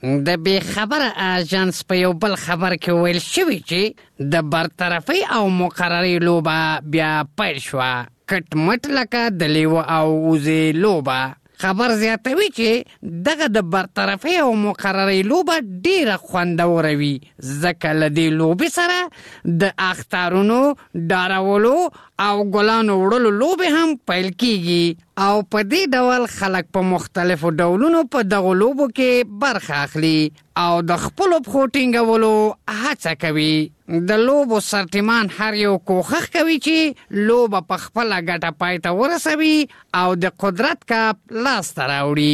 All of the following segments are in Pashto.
د بې خبره اژانس په یو بل خبر کې ویل شوي چې د برطرفۍ او مقررۍ لوبه بیا پیل شوه، کټ مټ لکه د لیوه او وزې لوبه. خبر زیاتوي چې دغه د برطرفۍ او مقررۍ لوبه ډیره خوندوره وي، ځکه له دې لوبې سره د اخترونو، ډارولو او ګلانو وړلو لوبې هم پیل کیږي او په دې ډول خلک په مختلفو ډولونو په دغو لوبو کې برخه اخلي او د خپلو پښو ټینګولو هڅه کوي. د لوبو سرټیمان هر یو کوښښ کوي چې لوبه په خپله ګټه پای ته ورسوي او د قدرت کپ لاسته راوړي.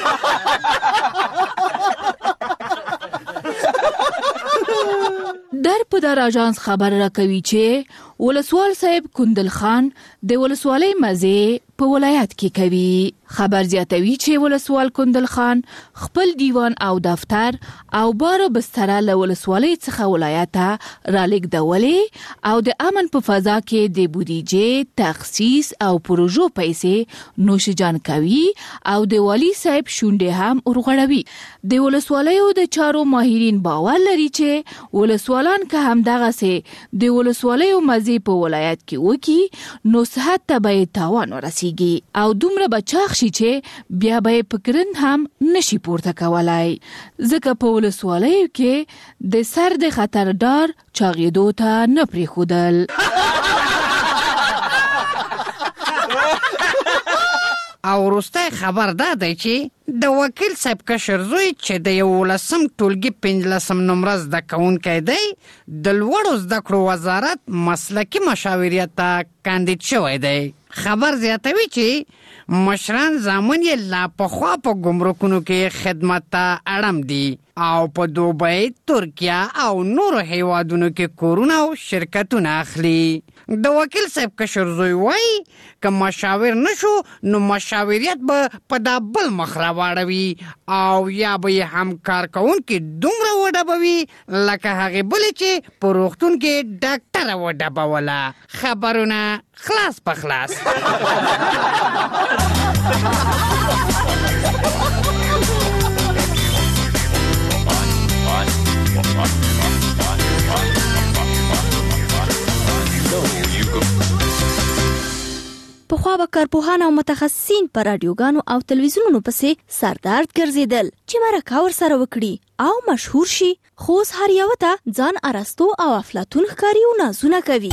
در په دار اژانس خبر راکوي چې ولسوال صاحب کندل خان د ولسوالۍ مزې په ولایت کې کوي. خبر زیاتوي چې ولسوال کندل خان خپل دیوان او دفتر او بار بستره له ولسوالۍ څخه ولایت ته رالېږدولې او د امن په فضا کې د بودیجې تخصیص او پروژو پیسې نوشجان کوي او د والي صاحب شونډې هم ورغړوي. د ولسوالیو د چارو ماهرین باور لري چې ولسوالان که همدغسې د ولسوالیو مزې په ولایت کې وکړي نو صحت ته به تاوان ورسیږي او دومره به چاغ شي چې بیا به یې په کرند هم نشي پورته کولای، ځکه په ولسوالیو کې د سر د خطردار چاغېدو ته نه پرېښودل. او وروستی خبر دا دی چې د وکیل صاحب کشر زوی چې د 11 ټولګي 15 نمره زده کوونکی دی د لوړو زده کړو وزارت مسلکي مشاوریت ته کاندید شوی دی. خبر زیاتوي چې مشران زامن یې لا پخوا په ګمرکونو کې خدمت ته اړم دي او په دوبۍ، ترکیه او نورو هیوادونو کې کورونه او شرکتونه اخلي. د وکیل صاحب کشر زوی وایي که مشاور نشو نو مشاوریت به په دا بل مخ راواړوي او یا به یې همکار کوونکي دومره وډبوي لکه هغې بلې چې په روغتون کې ډاکټره وډبوله. خبرونه خلاص په خلاص. پخوا به کارپوهان او متخصصین په رادیوګانو او تلویزیونونو پسې سردرد ګرځېدل چې مرکه ورسره وکړي او مشهور شي، خو اوس هر یوه ته ځان ارسطو او افلاطون ښکاري او نازونه کوي.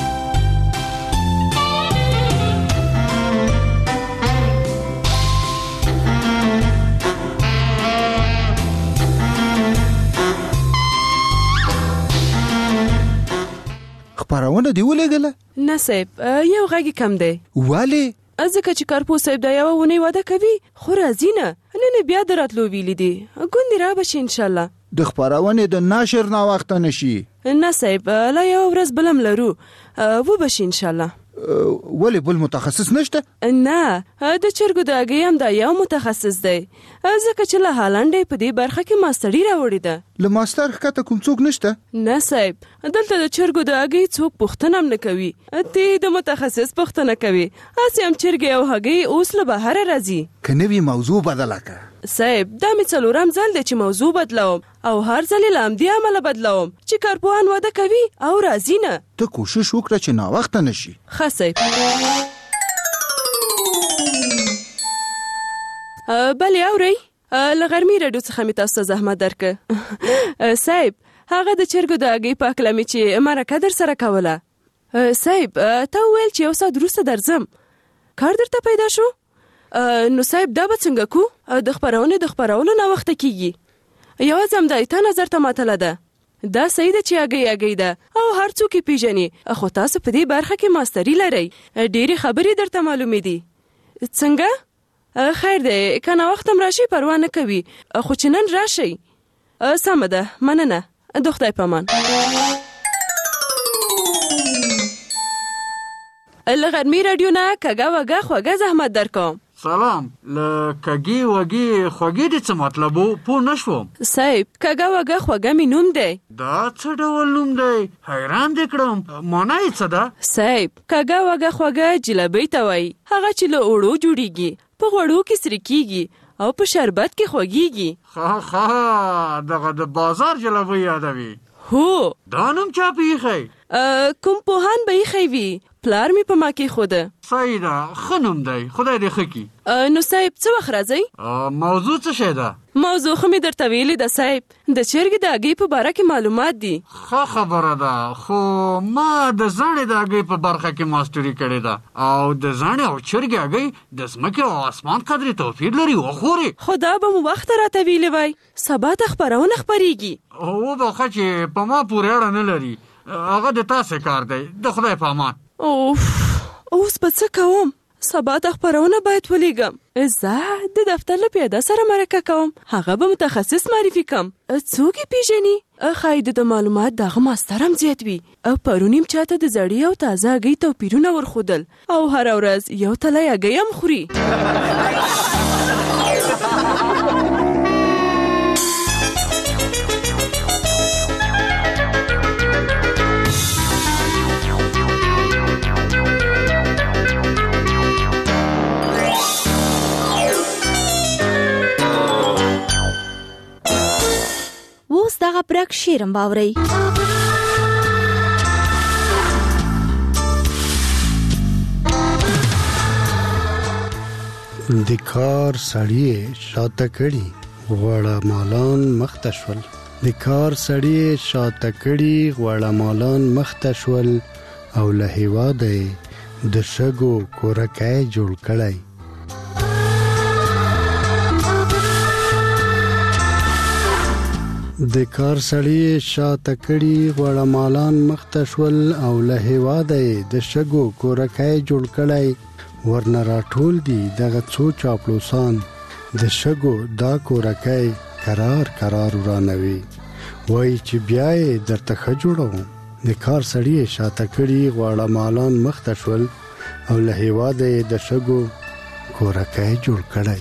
خبرونه دی ولېږله؟ نه صاحب، یو غږی کم دی. ولې؟ ځکه چې کارپو صاحب دا یوه اونۍ واده کوي خو راځي نه. نن یې بیا د راتلو ویلي دي، ګوندې را به شي انشاءالله. د خپرونې د نشر ناوخته نشي؟ نه صاحب، لا یوه ورځ بل هم لرو، وبه شي انشاءالله. ولې بل متخصص نشته؟ نه، د چرګو د هګۍ هم دا یو متخصص دی، ځکه چې له هالنډ په دې برخه کې ماستري راوړې ده. له ماستر ښکته کوم څوک نشته؟ نه صاحب، دلته د چرګو د هګۍ څوک پوښتنه هم نه کوي، ته د متخصص پوښتنه کوي. هسې هم چرګې او هګۍ اوس له بهره راځي. که نوې موضوع بدله کړه صاحب، دا مې 4م ځل دی چې موضوع بدلوم او هر ځل یې له همدې عمله بدلوم چې کارپوهان واده کوي او راځي نه. ته کوشش وکړه چې ناوخته نشي. ښه صاحب. بلې اورئ، له غرمې راډیو څخه مې تاسو ته زحمت درکړه. صاحب، هغه د چرګو د هګۍ په هکله مې چې مرکه در سره کوله. صاحب، تا وویل چې یو ساعت وروسته درځم، کار درته پیدا شو؟ نو صاحب دا به څنګه کو؟ د خپرونې د خپرولو ناوخته کیږي. یوازې همدا تا نظر ته ماتله ده. دا صحیح ده چې هګۍ ده او هر څوک یې پیژني، خو تاسو په دې برخه کې ماستري لرئ، ډېرې خبرې درته معلومې دي. څنګه؟ خیر دی، که ناوخته هم راشئ پروا نه کوي، خو چې نن راشئ. سمه ده، مننه، د خدای په امان. له غرمې راډیو نه کږه وږه خوږه زحمت درکوم. سلام، له کږې وږې خوږې د څه مطلب و؟ پوه نه شوم. صاحب، کږه وږه خوږه مې نوم دی. دا څه ډول نوم دی؟ حیران دې کړم، مانا یې څه ده؟ صاحب، کږه وږه خوږه جلبۍ ته وایي، هغه چې له اوړو جوړیږي، په غوړو کې سره کیږي او په شربت کې خوږیږي. ها دغه د بازار جلبی یادوي. هو دا نوم چا پیخی؟ کوم پوهان به یې خوي پلار می په ما کې خوده. صحیح ده، ښه نوم دی، خدای دې ښه کړي. نو صاحب څه وخت راځئ؟ موضوع څه شی ده؟ موضوع خو مې درته ویلې ده صاحب، د چرګې د هګۍ په باره کې معلومات دي. ښه خبره ده، خو ما د زاڼې د هګۍ په برخه کې ماسټري کړې ده او د زاڼې او چرګې هګۍ د ځمکې او اسمان قدرې توپیر لري وخورې. خو دا به مو وخت راته ویلې وای، سبا ته خپرونه خپریږي. وبخښه چې په ما پورې اړه نه لري، هغه د تاسې کار دی، د خدای په امان. اوس به څه کوم؟ سبا ته خپرونه باید ولیږم. زه د دفتر له پیاده سره مرکه کوم، هغه به متخصص معرفي کم. څوک یې پیژني؟ ښایي د معلومات دغه ماستر هم زیات وي. پرون یې چاته د زړې او تازه هګۍ توپیرونه ورښودل او هره ورځ یو تلی هګۍ هم خوري. اوس دغه برک شیرم باورئ. د کار سړی شاته کړي غوړه مالان مخته شول. د کار سړی شاته کړي غوړه مالان مخته شول او له هیواده د شګو کورکای جوړ کړی. د کار سړی شاته کړي غوړه مالان مخته شول او له هیواده د شګو کورکای جوړ کړی. ورنه راټول دي دغه څو چاپلوسان د شګو دا کورکای کرار ورانوي. وای چې بیا یې درته ښه جوړوم. د کار سړی شاته کړي غوړه مالان مخته شول او له هیواده د شګو کورکای جوړ کړی.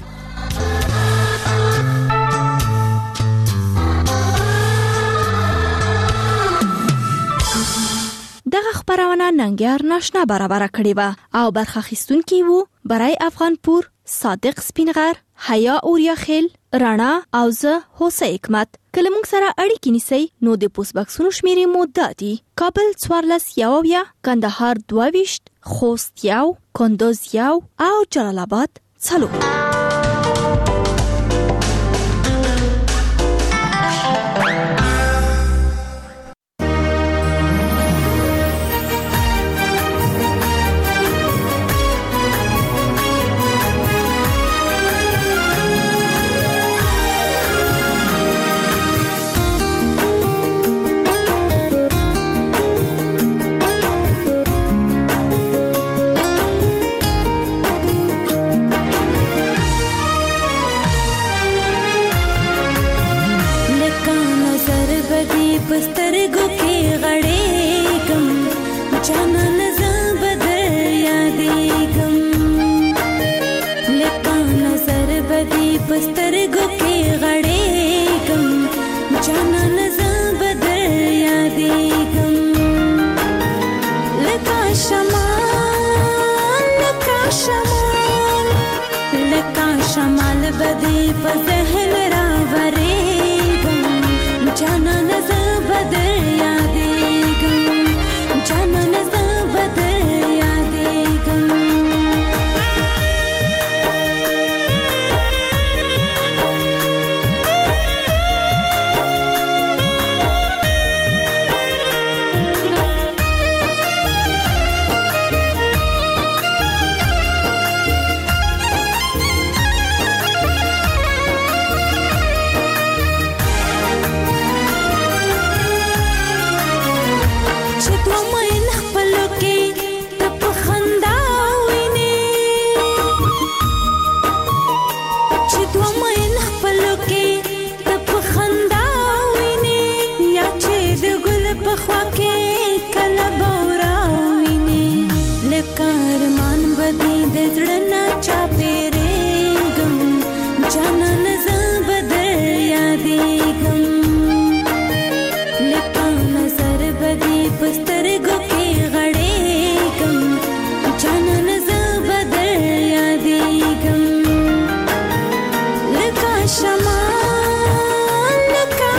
دغه خبرونه ننګیار ناشنا برابر کړی و او برخه اخیستونکي وو برای افغان پور، صادق سپینغر، حیا اوریاخیل، رانا او زه هوسه حکمت. کله موږ سره اړیکې نیسئ نو د پوسټ باکسونو شمیرې مو دادي: کابل 14 کندهار 22 خوست 1 کندوز 1 او جلال آباد 4.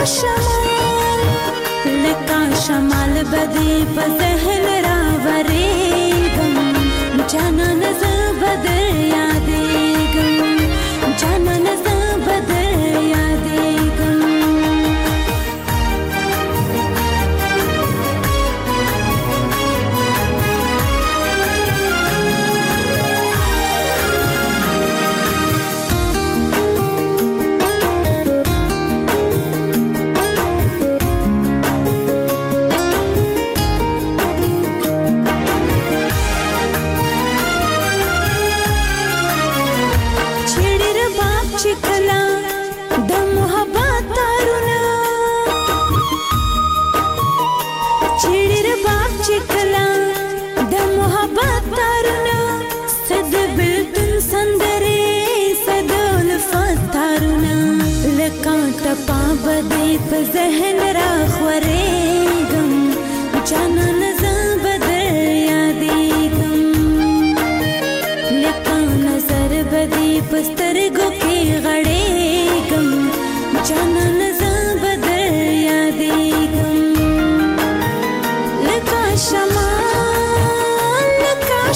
شمال بدی په ذهن راورېږم جانان زه به در یادېږم جانان زه به در یادېږم بدی په ذهن را خورېږم جانان زه به در یادېږم لکه نظر بدی په سترګو کې غړېږم جانان زه به در یادېږم لکه شمال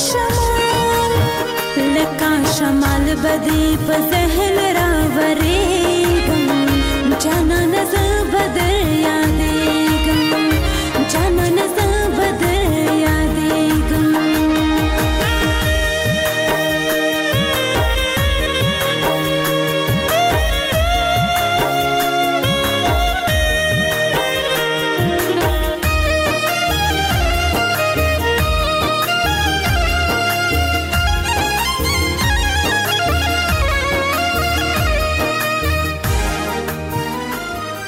لکه شمال بدی په ذهن را ورېږم